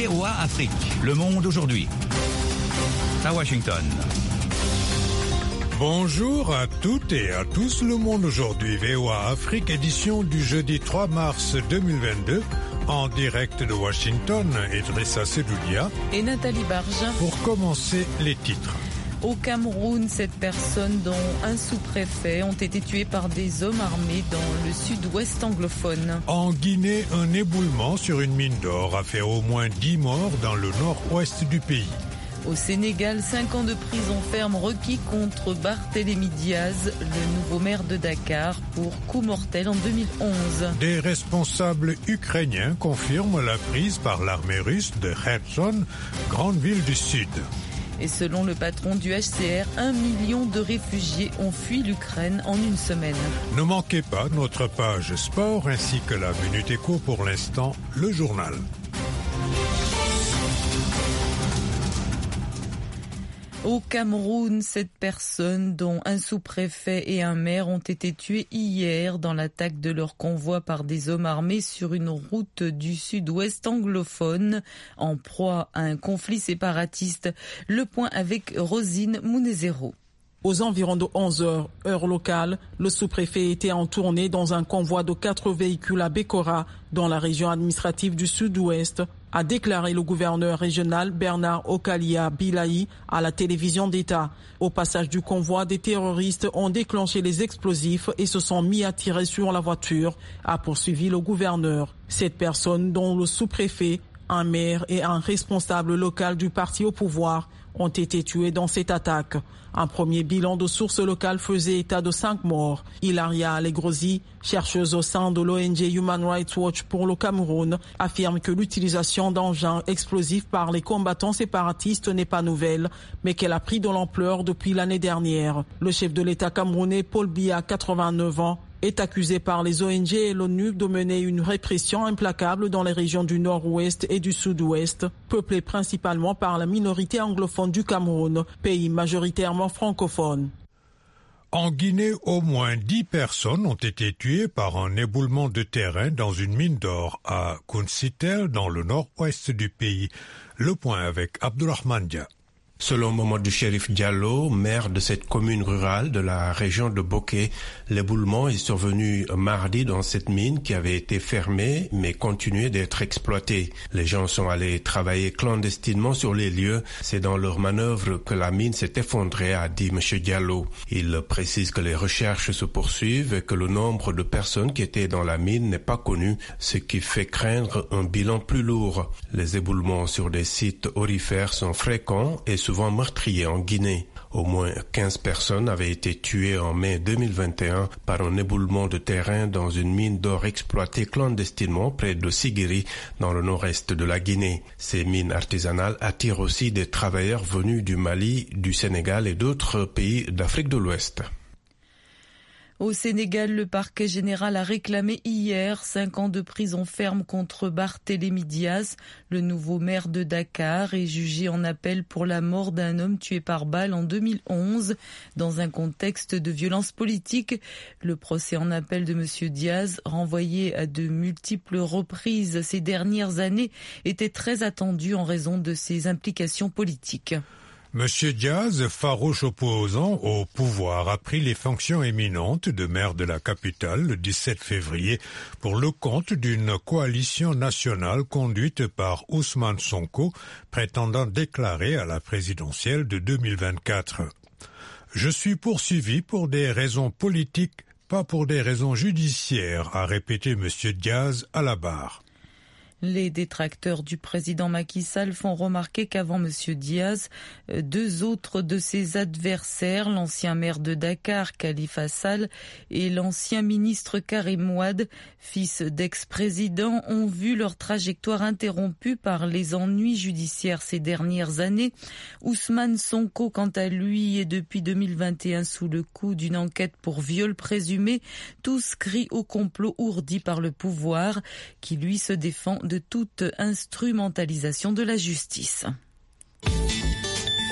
VOA Afrique, le monde aujourd'hui. À Washington. Bonjour à toutes et à tous, le monde aujourd'hui. VOA Afrique, édition du jeudi 3 mars 2022. En direct de Washington, Idrissa Sedoulia et Nathalie Barge. Pour commencer, les titres. Au Cameroun, 7 personnes, dont un sous-préfet, ont été tuées par des hommes armés dans le sud-ouest anglophone. En Guinée, un éboulement sur une mine d'or a fait au moins 10 morts dans le nord-ouest du pays. Au Sénégal, 5 ans de prison ferme requis contre Barthélémy Diaz, le nouveau maire de Dakar, pour coup mortel en 2011. Des responsables ukrainiens confirment la prise par l'armée russe de Kherson, grande ville du sud. Et selon le patron du HCR, 1 million de réfugiés ont fui l'Ukraine en une semaine. Ne manquez pas notre page sport ainsi que la Minute Éco pour l'instant, le journal. Au Cameroun, 7 personnes, dont un sous-préfet et un maire, ont été tuées hier dans l'attaque de leur convoi par des hommes armés sur une route du sud-ouest anglophone, en proie à un conflit séparatiste. Le point avec Rosine Mounezero. Aux environs de 11h, heure locale, le sous-préfet était en tournée dans un convoi de 4 véhicules à Bécora, dans la région administrative du sud-ouest, a déclaré le gouverneur régional Bernard Okalia Bilaï à la télévision d'État. Au passage du convoi, des terroristes ont déclenché les explosifs et se sont mis à tirer sur la voiture, a poursuivi le gouverneur. 7 personnes, dont le sous-préfet, un maire et un responsable local du parti au pouvoir, ont été tués dans cette attaque. Un premier bilan de sources locales faisait état de 5 morts. Hilaria Allegrosi, chercheuse au sein de l'ONG Human Rights Watch pour le Cameroun, affirme que l'utilisation d'engins explosifs par les combattants séparatistes n'est pas nouvelle, mais qu'elle a pris de l'ampleur depuis l'année dernière. Le chef de l'État camerounais, Paul Biya, 89 ans, est accusé par les ONG et l'ONU de mener une répression implacable dans les régions du nord-ouest et du sud-ouest, peuplées principalement par la minorité anglophone du Cameroun, pays majoritairement francophone. En Guinée, au moins 10 personnes ont été tuées par un éboulement de terrain dans une mine d'or à Kunsitel, dans le nord-ouest du pays. Le point avec Abdourahmane Dia. Selon Mamadou Chérif Diallo, maire de cette commune rurale de la région de Boké, l'éboulement est survenu mardi dans cette mine qui avait été fermée mais continuait d'être exploitée. Les gens sont allés travailler clandestinement sur les lieux. C'est dans leur manœuvre que la mine s'est effondrée, a dit M. Diallo. Il précise que les recherches se poursuivent et que le nombre de personnes qui étaient dans la mine n'est pas connu, ce qui fait craindre un bilan plus lourd. Les éboulements sur des sites aurifères sont fréquents et souvent meurtriers en Guinée. Au moins 15 personnes avaient été tuées en mai 2021 par un éboulement de terrain dans une mine d'or exploitée clandestinement près de Sigiri, dans le nord-est de la Guinée. Ces mines artisanales attirent aussi des travailleurs venus du Mali, du Sénégal et d'autres pays d'Afrique de l'Ouest. Au Sénégal, le parquet général a réclamé hier 5 ans de prison ferme contre Barthélémy Diaz, le nouveau maire de Dakar, et jugé en appel pour la mort d'un homme tué par balle en 2011 dans un contexte de violence politique. Le procès en appel de M. Diaz, renvoyé à de multiples reprises ces dernières années, était très attendu en raison de ses implications politiques. Monsieur Diaz, farouche opposant au pouvoir, a pris les fonctions éminentes de maire de la capitale le 17 février pour le compte d'une coalition nationale conduite par Ousmane Sonko, prétendant déclarer à la présidentielle de 2024. Je suis poursuivi pour des raisons politiques, pas pour des raisons judiciaires, a répété Monsieur Diaz à la barre. Les détracteurs du président Macky Sall font remarquer qu'avant M. Diaz, 2 autres de ses adversaires, l'ancien maire de Dakar, Khalifa Sall, et l'ancien ministre Karim Wade, fils d'ex-président, ont vu leur trajectoire interrompue par les ennuis judiciaires ces dernières années. Ousmane Sonko, quant à lui, est depuis 2021 sous le coup d'une enquête pour viol présumé. Tous crient au complot ourdi par le pouvoir, qui lui se défend de toute instrumentalisation de la justice.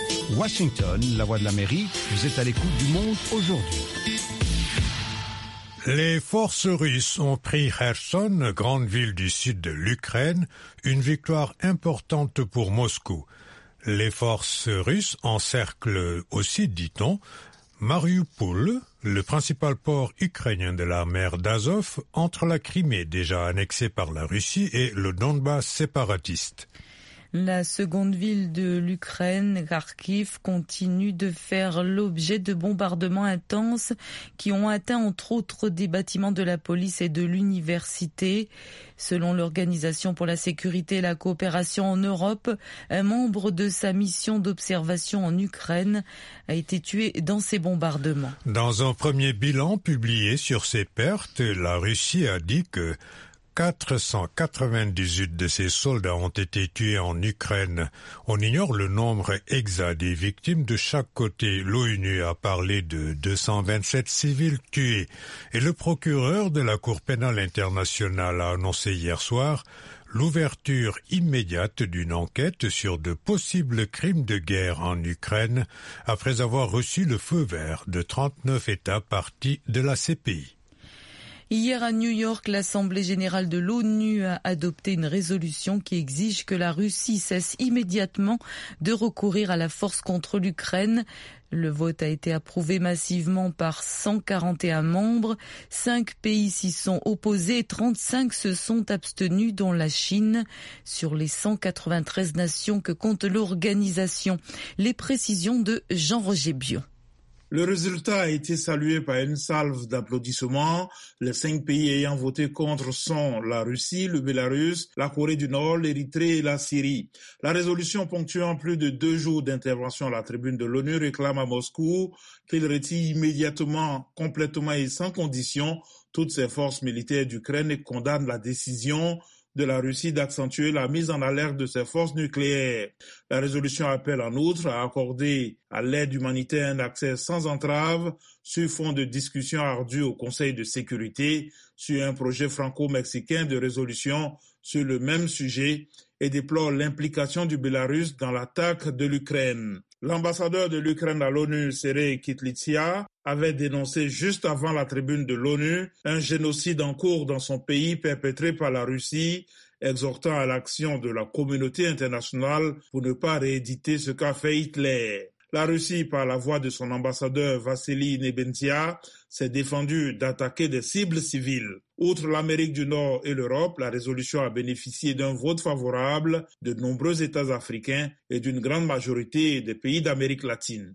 Washington, la voix de l'Amérique, vous êtes à l'écoute du monde aujourd'hui. Les forces russes ont pris Kherson, grande ville du sud de l'Ukraine, une victoire importante pour Moscou. Les forces russes encerclent aussi, dit-on, Mariupol, le principal port ukrainien de la mer d'Azov, entre la Crimée déjà annexée par la Russie et le Donbass séparatiste. La seconde ville de l'Ukraine, Kharkiv, continue de faire l'objet de bombardements intenses qui ont atteint entre autres des bâtiments de la police et de l'université. Selon l'Organisation pour la sécurité et la coopération en Europe, un membre de sa mission d'observation en Ukraine a été tué dans ces bombardements. Dans un premier bilan publié sur ces pertes, la Russie a dit que 498 de ses soldats ont été tués en Ukraine. On ignore le nombre exact des victimes de chaque côté. L'ONU a parlé de 227 civils tués. Et le procureur de la Cour pénale internationale a annoncé hier soir l'ouverture immédiate d'une enquête sur de possibles crimes de guerre en Ukraine après avoir reçu le feu vert de 39 États parties de la CPI. Hier à New York, l'Assemblée générale de l'ONU a adopté une résolution qui exige que la Russie cesse immédiatement de recourir à la force contre l'Ukraine. Le vote a été approuvé massivement par 141 membres. 5 pays s'y sont opposés et 35 se sont abstenus, dont la Chine, sur les 193 nations que compte l'organisation. Les précisions de Jean-Roger Biot. Le résultat a été salué par une salve d'applaudissements. Les 5 pays ayant voté contre sont la Russie, le Bélarus, la Corée du Nord, l'Érythrée et la Syrie. La résolution ponctuant plus de 2 jours d'intervention à la tribune de l'ONU réclame à Moscou qu'il retire immédiatement, complètement et sans condition toutes ses forces militaires d'Ukraine et condamne la décision de la Russie d'accentuer la mise en alerte de ses forces nucléaires. La résolution appelle en outre à accorder à l'aide humanitaire un accès sans entrave sur fond de discussions ardues au Conseil de sécurité sur un projet franco-mexicain de résolution sur le même sujet et déplore l'implication du Bélarus dans l'attaque de l'Ukraine. L'ambassadeur de l'Ukraine à l'ONU, Sergei Kislitsia, avait dénoncé juste avant la tribune de l'ONU un génocide en cours dans son pays perpétré par la Russie, exhortant à l'action de la communauté internationale pour ne pas rééditer ce qu'a fait Hitler. La Russie, par la voix de son ambassadeur Vassili Nebensia, s'est défendue d'attaquer des cibles civiles. Outre l'Amérique du Nord et l'Europe, la résolution a bénéficié d'un vote favorable de nombreux États africains et d'une grande majorité des pays d'Amérique latine.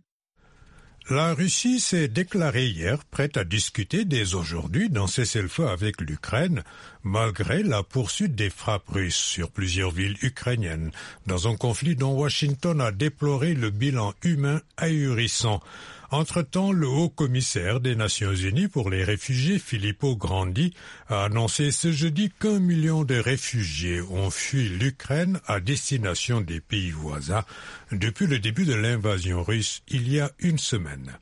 La Russie s'est déclarée hier prête à discuter dès aujourd'hui d'un cessez-le-feu avec l'Ukraine, malgré la poursuite des frappes russes sur plusieurs villes ukrainiennes, dans un conflit dont Washington a déploré le bilan humain ahurissant. Entre-temps, le haut-commissaire des Nations Unies pour les réfugiés, Filippo Grandi, a annoncé ce jeudi qu'1 million de réfugiés ont fui l'Ukraine à destination des pays voisins depuis le début de l'invasion russe il y a une semaine.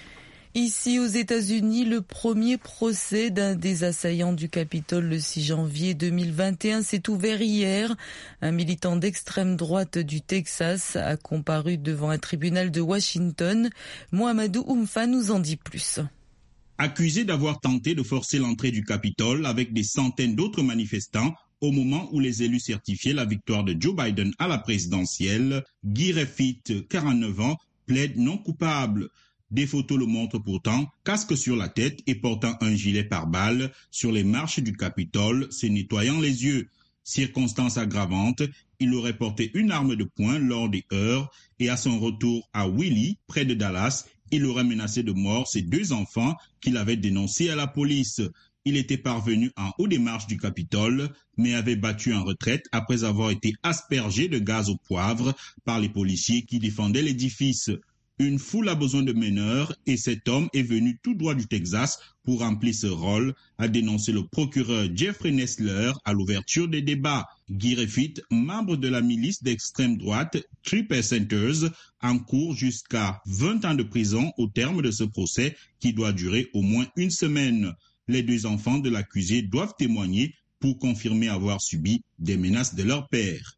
Ici aux États-Unis, le premier procès d'un des assaillants du Capitole le 6 janvier 2021 s'est ouvert hier. Un militant d'extrême droite du Texas a comparu devant un tribunal de Washington. Mohamedou Oumfa nous en dit plus. Accusé d'avoir tenté de forcer l'entrée du Capitole avec des centaines d'autres manifestants au moment où les élus certifiaient la victoire de Joe Biden à la présidentielle, Guy Reffitt, 49 ans, plaide non coupable. Des photos le montrent pourtant, casque sur la tête et portant un gilet pare-balles sur les marches du Capitole, se nettoyant les yeux. Circonstance aggravante, il aurait porté une arme de poing lors des heurts et à son retour à Willie, près de Dallas, il aurait menacé de mort ses 2 enfants qu'il avait dénoncés à la police. Il était parvenu en haut des marches du Capitole, mais avait battu en retraite après avoir été aspergé de gaz au poivre par les policiers qui défendaient l'édifice. Une foule a besoin de meneurs et cet homme est venu tout droit du Texas pour remplir ce rôle, a dénoncé le procureur Jeffrey Nestler à l'ouverture des débats. Guy Reffitt, membre de la milice d'extrême droite Tripper Centers, encourt jusqu'à 20 ans de prison au terme de ce procès qui doit durer au moins une semaine. Les 2 enfants de l'accusé doivent témoigner pour confirmer avoir subi des menaces de leur père.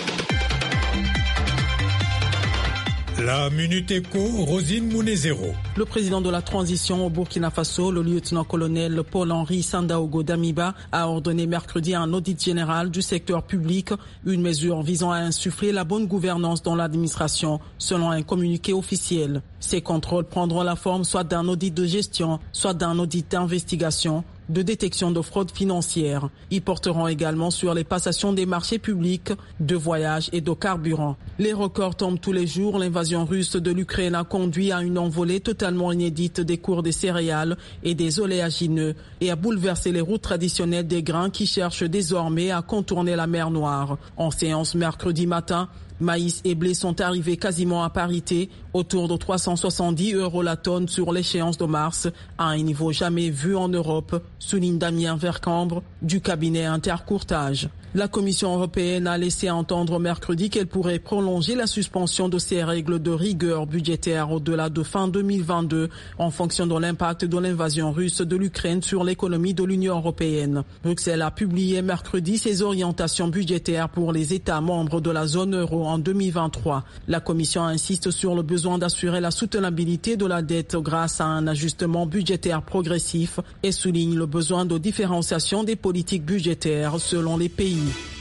La Minute Éco, Rosine Mounezero. Le président de la transition au Burkina Faso, le lieutenant-colonel Paul-Henri Sandaogo Damiba, a ordonné mercredi un audit général du secteur public, une mesure visant à insuffler la bonne gouvernance dans l'administration, selon un communiqué officiel. Ces contrôles prendront la forme soit d'un audit de gestion, soit d'un audit d'investigation, de détection de fraude financière. Ils porteront également sur les passations des marchés publics, de voyages et de carburant. Les records tombent tous les jours. L'invasion russe de l'Ukraine a conduit à une envolée totalement inédite des cours des céréales et des oléagineux et a bouleversé les routes traditionnelles des grains qui cherchent désormais à contourner la mer Noire. En séance mercredi matin, maïs et blé sont arrivés quasiment à parité, autour de 370 € la tonne sur l'échéance de mars, à un niveau jamais vu en Europe, souligne Damien Vercambre du cabinet Intercourtage. La Commission européenne a laissé entendre mercredi qu'elle pourrait prolonger la suspension de ses règles de rigueur budgétaire au-delà de fin 2022 en fonction de l'impact de l'invasion russe de l'Ukraine sur l'économie de l'Union européenne. Bruxelles a publié mercredi ses orientations budgétaires pour les États membres de la zone euro en 2023. La Commission insiste sur le besoin d'assurer la soutenabilité de la dette grâce à un ajustement budgétaire progressif et souligne le besoin de différenciation des politiques budgétaires selon les pays.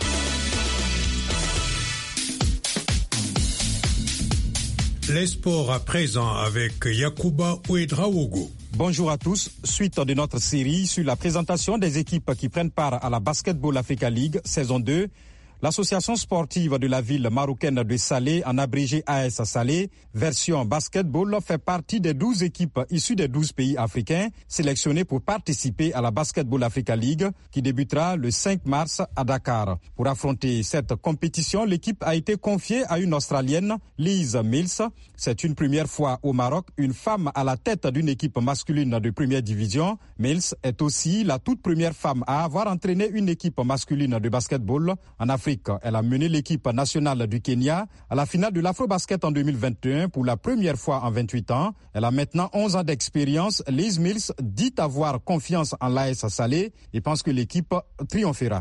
Les sports à présent avec Yacouba Ouedraogo. Bonjour à tous. Suite de notre série sur la présentation des équipes qui prennent part à la Basketball Africa League saison 2, l'association sportive de la ville marocaine de Salé, en abrégé AS Salé, version basketball, fait partie des 12 équipes issues des 12 pays africains sélectionnées pour participer à la Basketball Africa League qui débutera le 5 mars à Dakar. Pour affronter cette compétition, l'équipe a été confiée à une Australienne, Liz Mills. C'est une première fois au Maroc, une femme à la tête d'une équipe masculine de première division. Mills est aussi la toute première femme à avoir entraîné une équipe masculine de basketball en Afrique. Elle a mené l'équipe nationale du Kenya à la finale de l'Afrobasket en 2021 pour la première fois en 28 ans. Elle a maintenant 11 ans d'expérience. Liz Mills dit avoir confiance en l'AS Salé et pense que l'équipe triomphera.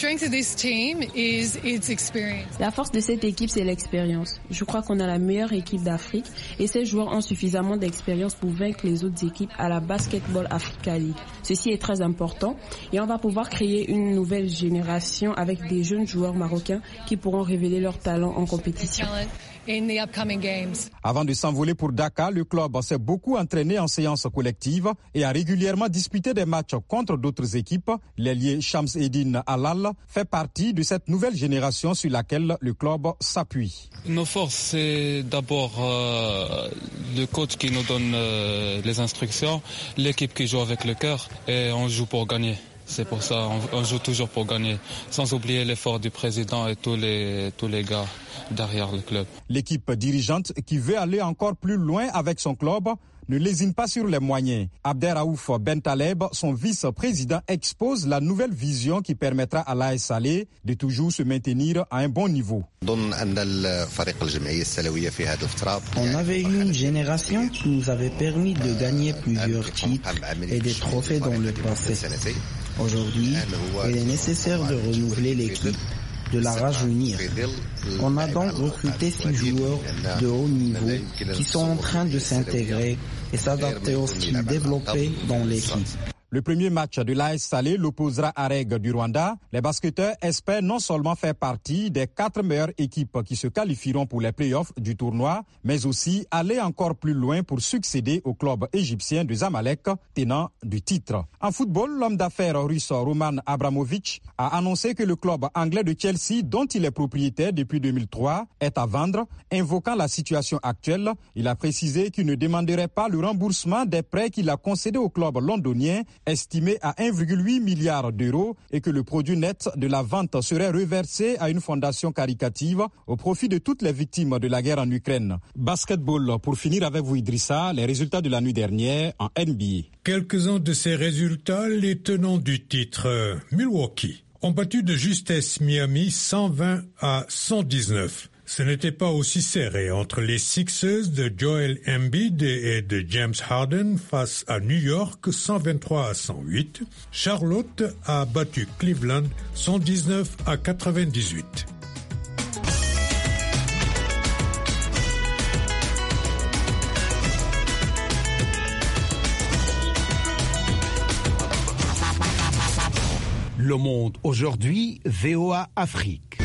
La force de cette équipe, c'est l'expérience. Je crois qu'on a la meilleure équipe d'Afrique et ces joueurs ont suffisamment d'expérience pour vaincre les autres équipes à la Basketball Africa League. Ceci est très important et on va pouvoir créer une nouvelle génération avec des jeunes joueurs marocains qui pourront révéler leur talent en compétition. Avant de s'envoler pour Dakar, le club s'est beaucoup entraîné en séance collective et a régulièrement disputé des matchs contre d'autres équipes. L'ailier Shams Eddine Alal fait partie de cette nouvelle génération sur laquelle le club s'appuie. Nos forces, c'est d'abord le coach qui nous donne les instructions, l'équipe qui joue avec le cœur et on joue pour gagner. C'est pour ça on joue toujours pour gagner, sans oublier l'effort du président et tous les gars derrière le club. L'équipe dirigeante qui veut aller encore plus loin avec son club ne lésine pas sur les moyens. Abderraouf Bentaleb, son vice-président, expose la nouvelle vision qui permettra à l'AS Salé de toujours se maintenir à un bon niveau. On avait eu une génération qui nous avait permis de gagner plusieurs titres et des trophées dans le passé. Aujourd'hui, il est nécessaire de renouveler l'équipe, de la rajeunir. On a donc recruté 6 joueurs de haut niveau qui sont en train de s'intégrer et s'adapter au style développé dans l'équipe. Le premier match de l'AS Salé l'opposera à Reg du Rwanda. Les basketteurs espèrent non seulement faire partie des 4 meilleures équipes qui se qualifieront pour les playoffs du tournoi, mais aussi aller encore plus loin pour succéder au club égyptien de Zamalek, tenant du titre. En football, l'homme d'affaires russe Roman Abramovich a annoncé que le club anglais de Chelsea, dont il est propriétaire depuis 2003, est à vendre. Invoquant la situation actuelle, il a précisé qu'il ne demanderait pas le remboursement des prêts qu'il a concédés au club londonien, estimé à 1,8 milliard d'euros, et que le produit net de la vente serait reversé à une fondation caritative au profit de toutes les victimes de la guerre en Ukraine. Basketball, pour finir avec vous Idrissa, les résultats de la nuit dernière en NBA. Quelques-uns de ces résultats, les tenants du titre Milwaukee ont battu de justesse Miami 120-119. Ce n'était pas aussi serré entre les Sixers de Joel Embiid et de James Harden face à New York 123-108. Charlotte a battu Cleveland 119-98. Le Monde aujourd'hui, VOA Afrique.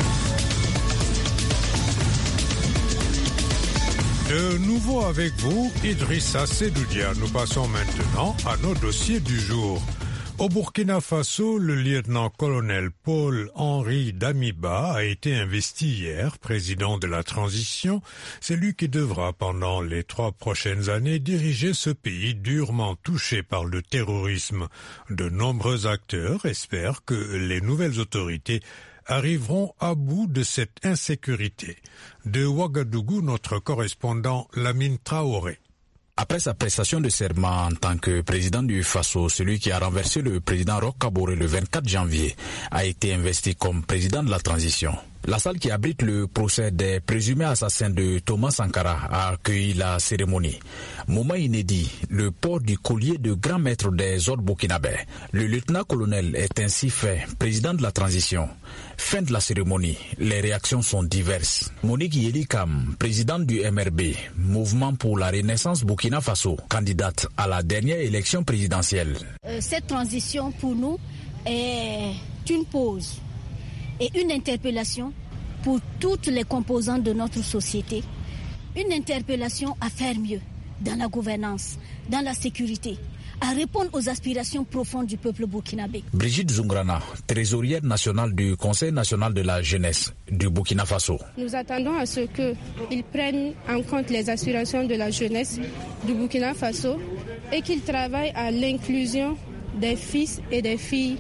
De nouveau avec vous, Idrissa Sedoudia. Nous passons maintenant à nos dossiers du jour. Au Burkina Faso, le lieutenant-colonel Paul-Henri Damiba a été investi hier président de la transition. C'est lui qui devra, pendant les 3 prochaines années, diriger ce pays durement touché par le terrorisme. De nombreux acteurs espèrent que les nouvelles autorités arriveront à bout de cette insécurité. De Ouagadougou, notre correspondant Lamine Traoré. Après sa prestation de serment en tant que président du Faso, celui qui a renversé le président Roch Kaboré le 24 janvier a été investi comme président de la transition. La salle qui abrite le procès des présumés assassins de Thomas Sankara a accueilli la cérémonie. Moment inédit, le port du collier de grand maître des ordres burkinabés. Le lieutenant-colonel est ainsi fait président de la transition. Fin de la cérémonie, les réactions sont diverses. Monique Yelikam, présidente du MRB, Mouvement pour la Renaissance Burkina Faso, candidate à la dernière élection présidentielle. Cette transition pour nous est une pause et une interpellation pour toutes les composantes de notre société. Une interpellation à faire mieux dans la gouvernance, dans la sécurité, à répondre aux aspirations profondes du peuple burkinabé. Brigitte Zungrana, trésorière nationale du Conseil national de la jeunesse du Burkina Faso. Nous attendons à ce qu'ils prennent en compte les aspirations de la jeunesse du Burkina Faso et qu'ils travaillent à l'inclusion des fils et des filles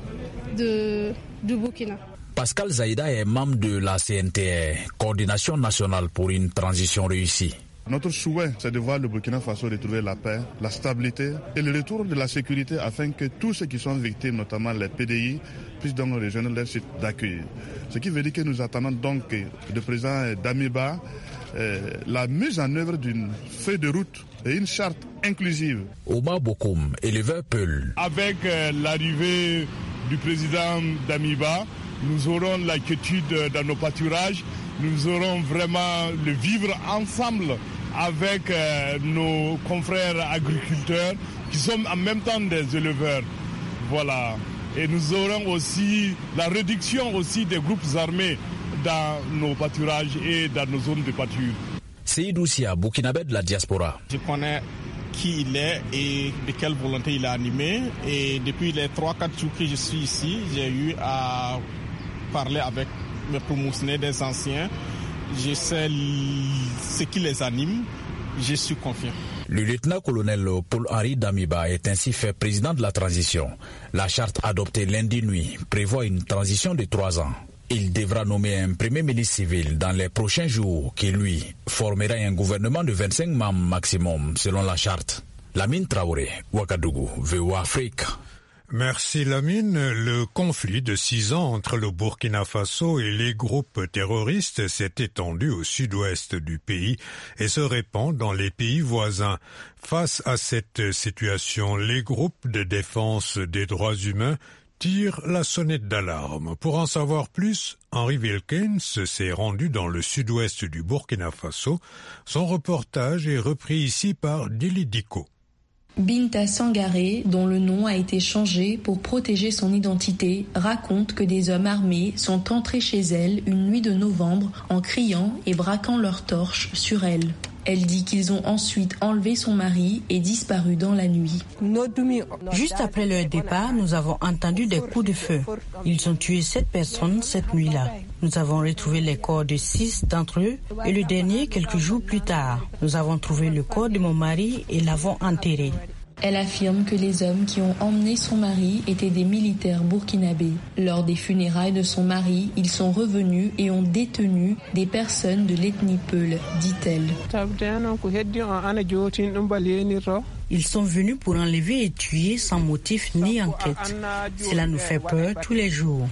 du Burkina. Pascal Zaïda est membre de la CNTR, Coordination nationale pour une transition réussie. Notre souhait, c'est de voir le Burkina Faso retrouver la paix, la stabilité et le retour de la sécurité afin que tous ceux qui sont victimes, notamment les PDI, puissent donc rejoindre leur site d'accueil. Ce qui veut dire que nous attendons donc du président Damiba la mise en œuvre d'une feuille de route et une charte inclusive. Omar Bokoum, éleveur Peul. Avec l'arrivée du président Damiba, nous aurons l'inquiétude dans nos pâturages, nous aurons vraiment le vivre ensemble avec nos confrères agriculteurs qui sont en même temps des éleveurs. Voilà. Et nous aurons aussi la réduction aussi des groupes armés dans nos pâturages et dans nos zones de pâture. Seydou Sia, burkinabé de la diaspora. Je connais qui il est et de quelle volonté il a animé. Et depuis les 3-4 jours que je suis ici, j'ai eu à parler avec mes promotionnés des anciens. Je sais ce qui les anime. Je suis confiant. Le lieutenant-colonel Paul-Henri Damiba est ainsi fait président de la transition. La charte adoptée lundi nuit prévoit une transition de 3 ans. Il devra nommer un premier ministre civil dans les prochains jours qui, lui, formera un gouvernement de 25 membres maximum selon la charte. Lamine Traoré, Ouagadougou, VOA Afrique. Merci Lamine. Le conflit de 6 ans entre le Burkina Faso et les groupes terroristes s'est étendu au sud-ouest du pays et se répand dans les pays voisins. Face à cette situation, les groupes de défense des droits humains tirent la sonnette d'alarme. Pour en savoir plus, Henri Wilkins s'est rendu dans le sud-ouest du Burkina Faso. Son reportage est repris ici par Dili Diko. Binta Sangaré, dont le nom a été changé pour protéger son identité, raconte que des hommes armés sont entrés chez elle une nuit de novembre en criant et braquant leurs torches sur elle. Elle dit qu'ils ont ensuite enlevé son mari et disparu dans la nuit. Juste après leur départ, nous avons entendu des coups de feu. Ils ont tué 7 personnes cette nuit-là. Nous avons retrouvé les corps de 6 d'entre eux et le dernier quelques jours plus tard. Nous avons trouvé le corps de mon mari et l'avons enterré. Elle affirme que les hommes qui ont emmené son mari étaient des militaires burkinabés. Lors des funérailles de son mari, ils sont revenus et ont détenu des personnes de l'ethnie Peul, dit-elle. Ils sont venus pour enlever et tuer sans motif ni enquête. Cela nous fait peur tous les jours.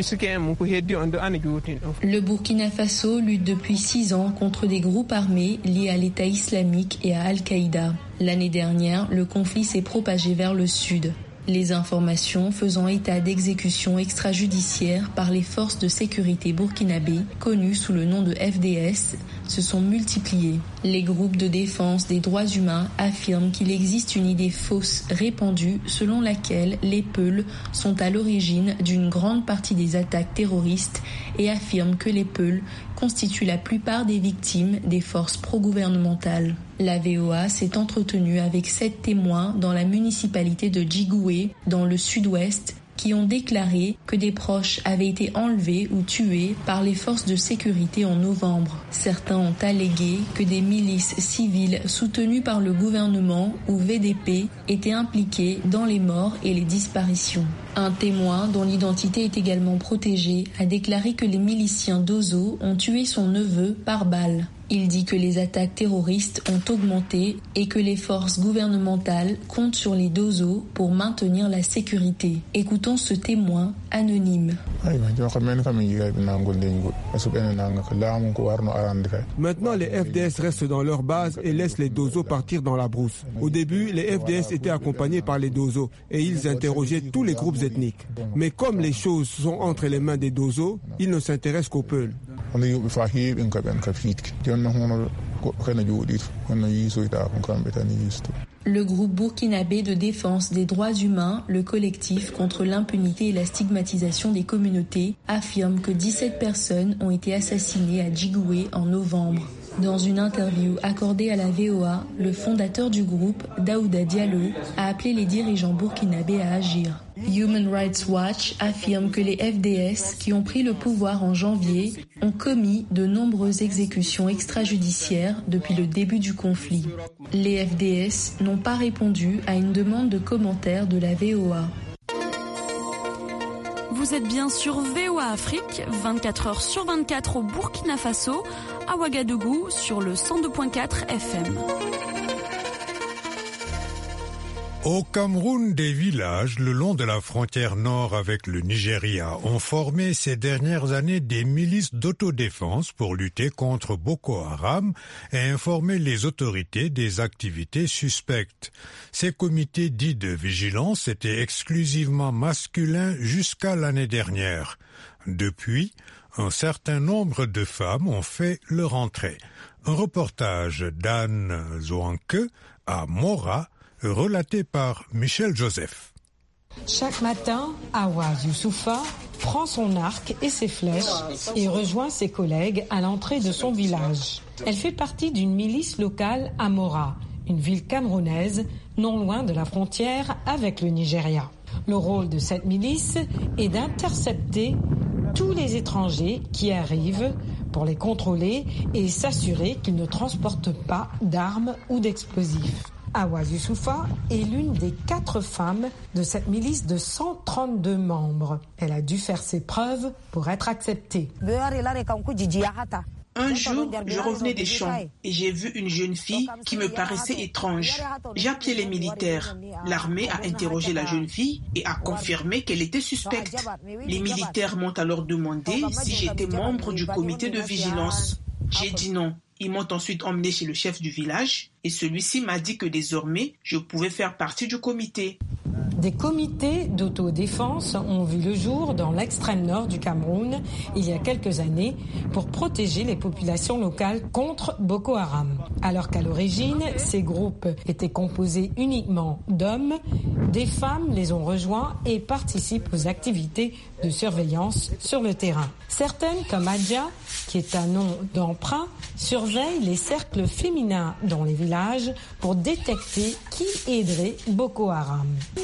Le Burkina Faso lutte depuis 6 ans contre des groupes armés liés à l'État islamique et à Al-Qaïda. L'année dernière, le conflit s'est propagé vers le sud. Les informations faisant état d'exécutions extrajudiciaires par les forces de sécurité burkinabées, connues sous le nom de FDS, se sont multipliées. Les groupes de défense des droits humains affirment qu'il existe une idée fausse répandue selon laquelle les Peuls sont à l'origine d'une grande partie des attaques terroristes et affirment que les Peuls constituent la plupart des victimes des forces pro-gouvernementales. La VOA s'est entretenue avec 7 témoins dans la municipalité de Djigoué, dans le sud-ouest, qui ont déclaré que des proches avaient été enlevés ou tués par les forces de sécurité en novembre. Certains ont allégué que des milices civiles soutenues par le gouvernement ou VDP étaient impliquées dans les morts et les disparitions. Un témoin, dont l'identité est également protégée, a déclaré que les miliciens d'Ozo ont tué son neveu par balle. Il dit que les attaques terroristes ont augmenté et que les forces gouvernementales comptent sur les Dozo pour maintenir la sécurité. Écoutons ce témoin anonyme. Maintenant, les FDS restent dans leur base et laissent les Dozo partir dans la brousse. Au début, les FDS étaient accompagnés par les Dozo et ils interrogeaient tous les groupes ethniques. Mais comme les choses sont entre les mains des Dozo, ils ne s'intéressent qu'aux Peuls. Le groupe burkinabé de défense des droits humains, le collectif contre l'impunité et la stigmatisation des communautés, affirme que 17 personnes ont été assassinées à Djigoué en novembre. Dans une interview accordée à la VOA, le fondateur du groupe, Daouda Diallo, a appelé les dirigeants burkinabés à agir. Human Rights Watch affirme que les FDS, qui ont pris le pouvoir en janvier, ont commis de nombreuses exécutions extrajudiciaires depuis le début du conflit. Les FDS n'ont pas répondu à une demande de commentaire de la VOA. Vous êtes bien sur VOA Afrique, 24 heures sur 24 au Burkina Faso, à Ouagadougou sur le 102.4 FM. Au Cameroun, des villages le long de la frontière nord avec le Nigeria ont formé ces dernières années des milices d'autodéfense pour lutter contre Boko Haram et informer les autorités des activités suspectes. Ces comités dits de vigilance étaient exclusivement masculins jusqu'à l'année dernière. Depuis, un certain nombre de femmes ont fait leur entrée. Un reportage d'Anne Zouanke à Mora, relaté par Michel Joseph. Chaque matin, Awa Youssoufa prend son arc et ses flèches et rejoint ses collègues à l'entrée de son village. Elle fait partie d'une milice locale à Mora, une ville camerounaise non loin de la frontière avec le Nigeria. Le rôle de cette milice est d'intercepter tous les étrangers qui arrivent pour les contrôler et s'assurer qu'ils ne transportent pas d'armes ou d'explosifs. Awa Youssoufa est l'une des 4 femmes de cette milice de 132 membres. Elle a dû faire ses preuves pour être acceptée. Un jour, je revenais des champs et j'ai vu une jeune fille qui me paraissait étrange. J'ai appelé les militaires. L'armée a interrogé la jeune fille et a confirmé qu'elle était suspecte. Les militaires m'ont alors demandé si j'étais membre du comité de vigilance. J'ai dit non. Ils m'ont ensuite emmené chez le chef du village et celui-ci m'a dit que désormais, je pouvais faire partie du comité. Des comités d'autodéfense ont vu le jour dans l'extrême nord du Cameroun il y a quelques années pour protéger les populations locales contre Boko Haram. Alors qu'à l'origine, ces groupes étaient composés uniquement d'hommes, des femmes les ont rejoints et participent aux activités de surveillance sur le terrain. Certaines, comme Adja, qui est un nom d'emprunt, surveillent les cercles féminins dans les villages pour détecter qui aiderait Boko Haram.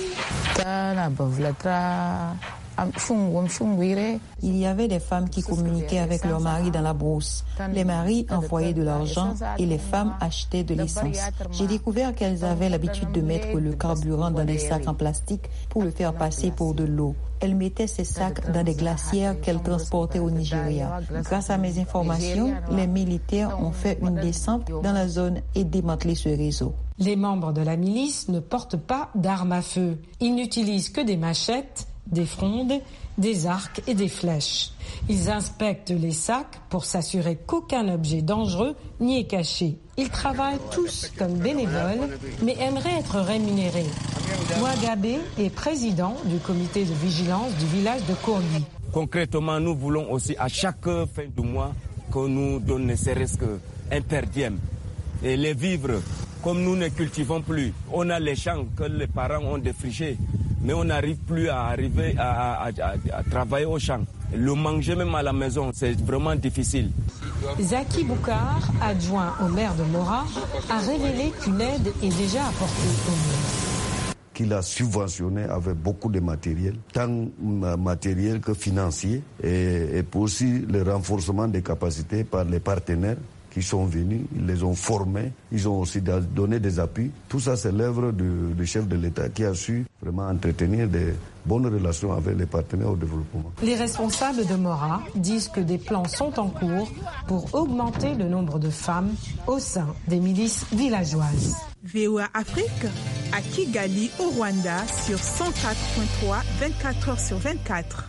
Il y avait des femmes qui communiquaient avec leurs maris dans la brousse. Les maris envoyaient de l'argent et les femmes achetaient de l'essence. J'ai découvert qu'elles avaient l'habitude de mettre le carburant dans des sacs en plastique pour le faire passer pour de l'eau. Elles mettaient ces sacs dans des glacières qu'elles transportaient au Nigeria. Grâce à mes informations, les militaires ont fait une descente dans la zone et démantelé ce réseau. Les membres de la milice ne portent pas d'armes à feu. Ils n'utilisent que des machettes, des frondes, des arcs et des flèches. Ils inspectent les sacs pour s'assurer qu'aucun objet dangereux n'y est caché. Ils travaillent tous comme bénévoles, mais aimeraient être rémunérés. Ouagabé est président du comité de vigilance du village de Kourgui. Concrètement, nous voulons aussi à chaque fin de mois qu'on nous donne ne serait-ce qu'un per diem. Et les vivres, comme nous ne cultivons plus, on a les champs que les parents ont défrichés, mais on n'arrive plus à travailler au champ. Le manger même à la maison, c'est vraiment difficile. Zaki Boukar, adjoint au maire de Mora, a révélé qu'une aide est déjà apportée au maire. Qu'il a subventionné avec beaucoup de matériel, tant matériel que financier, et pour aussi le renforcement des capacités par les partenaires qui sont venus, ils les ont formés, ils ont aussi donné des appuis. Tout ça, c'est l'œuvre du chef de l'État qui a su vraiment entretenir des bonnes relations avec les partenaires au développement. Les responsables de Mora disent que des plans sont en cours pour augmenter le nombre de femmes au sein des milices villageoises. VOA Afrique à Kigali au Rwanda sur 104.3, 24 heures sur 24.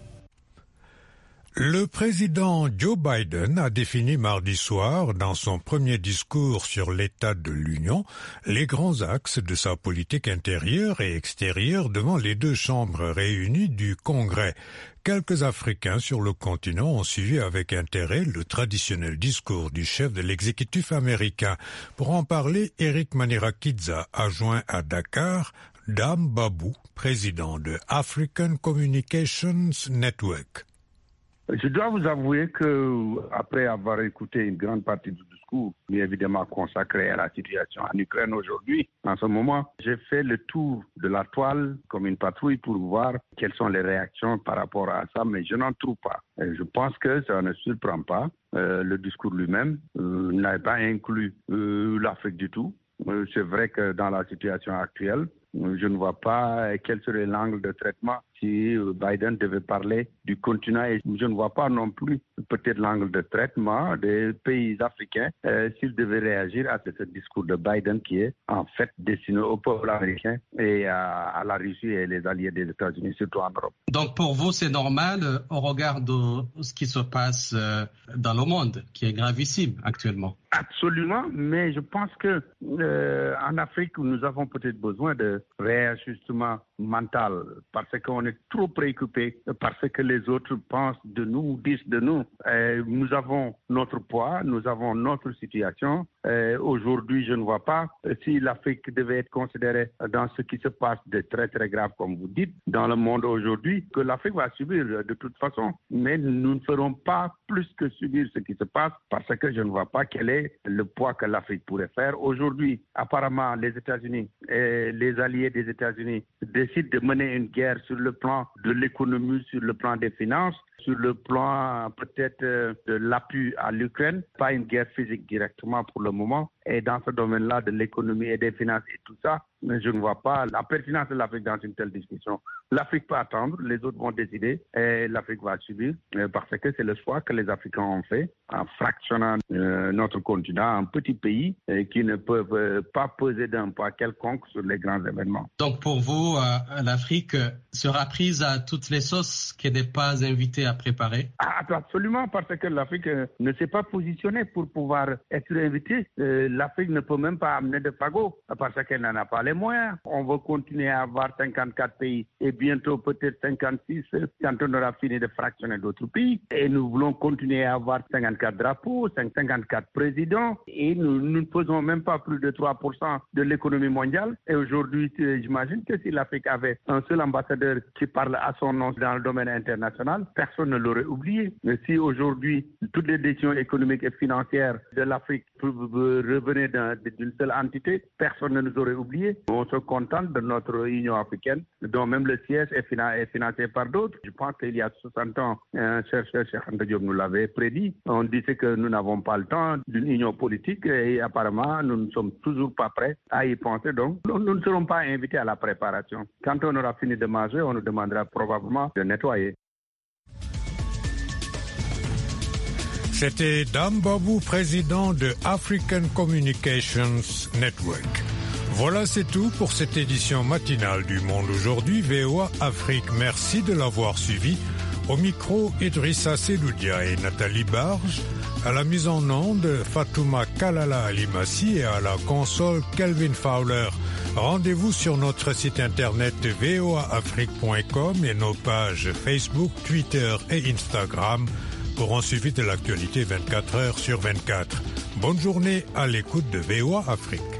Le président Joe Biden a défini mardi soir, dans son premier discours sur l'état de l'Union, les grands axes de sa politique intérieure et extérieure devant les deux chambres réunies du Congrès. Quelques Africains sur le continent ont suivi avec intérêt le traditionnel discours du chef de l'exécutif américain. Pour en parler, Eric Manirakidza a joint à Dakar Dame Babou, président de African Communications Network. Je dois vous avouer que, après avoir écouté une grande partie du discours, évidemment consacré à la situation en Ukraine aujourd'hui, en ce moment, j'ai fait le tour de la toile comme une patrouille pour voir quelles sont les réactions par rapport à ça, mais je n'en trouve pas. Et je pense que ça ne surprend pas. Le discours lui-même n'avait pas inclus l'Afrique du tout. C'est vrai que dans la situation actuelle, je ne vois pas quel serait l'angle de traitement si Biden devait parler du continent. Et je ne vois pas non plus peut-être l'angle de traitement des pays africains s'ils devaient réagir à ce discours de Biden qui est en fait destiné au peuple américain et à la Russie et les alliés des États-Unis, surtout en Europe. Donc pour vous, c'est normal au regard de ce qui se passe dans le monde, qui est gravissime actuellement? Absolument, mais je pense que en Afrique, nous avons peut-être besoin de réajustement mental parce qu'on est trop préoccupé par ce que les autres pensent de nous, disent de nous. Nous avons notre poids, nous avons notre situation. Aujourd'hui, je ne vois pas si l'Afrique devait être considérée dans ce qui se passe de très très grave, comme vous dites, dans le monde aujourd'hui, que l'Afrique va subir de toute façon. Mais nous ne ferons pas plus que subir ce qui se passe parce que je ne vois pas quel est le poids que l'Afrique pourrait faire. Aujourd'hui, apparemment, les États-Unis et les alliés des États-Unis décident de mener une guerre sur le plan de l'économie, sur le plan des finances, sur le plan peut-être de l'appui à l'Ukraine, pas une guerre physique directement pour le moment. Et dans ce domaine-là de l'économie et des finances et tout ça, mais je ne vois pas la pertinence de l'Afrique dans une telle discussion. L'Afrique peut attendre, les autres vont décider et l'Afrique va subir parce que c'est le choix que les Africains ont fait en fractionnant notre continent en petits pays qui ne peuvent pas peser d'un poids quelconque sur les grands événements. Donc pour vous, l'Afrique sera prise à toutes les sauces qu'elle n'est pas invitée à préparer? Absolument, parce que l'Afrique ne s'est pas positionnée pour pouvoir être invitée. L'Afrique ne peut même pas amener de fagots parce qu'elle n'en a pas les moyens. On veut continuer à avoir 54 pays et bientôt peut-être 56 quand on aura fini de fractionner d'autres pays. Et nous voulons continuer à avoir 54 drapeaux, 54 présidents et nous ne faisons même pas plus de 3% de l'économie mondiale. Et aujourd'hui, j'imagine que si l'Afrique avait un seul ambassadeur qui parle à son nom dans le domaine international, personne ne l'aurait oublié. Mais si aujourd'hui, toutes les décisions économiques et financières de l'Afrique peuvent revenir d'une seule entité, personne ne nous aurait oublié. On se contente de notre Union africaine, dont même le siège est financé par d'autres. Je pense qu'il y a 60 ans, un chercheur, Cheikh Anta Diop, nous l'avait prédit. On disait que nous n'avons pas le temps d'une union politique et apparemment, nous ne sommes toujours pas prêts à y penser. Donc, nous ne serons pas invités à la préparation. Quand on aura fini de manger, on nous demandera probablement de nettoyer. C'était Dame Babou, président de African Communications Network. Voilà, c'est tout pour cette édition matinale du Monde aujourd'hui, VOA Afrique. Merci de l'avoir suivi. Au micro, Idrissa Seloudia et Nathalie Barge. À la mise en onde, Fatouma Kalala Alimassi et à la console, Kelvin Fowler. Rendez-vous sur notre site internet voaafrique.com et nos pages Facebook, Twitter et Instagram pour un suivi de l'actualité 24 heures sur 24. Bonne journée à l'écoute de VOA Afrique.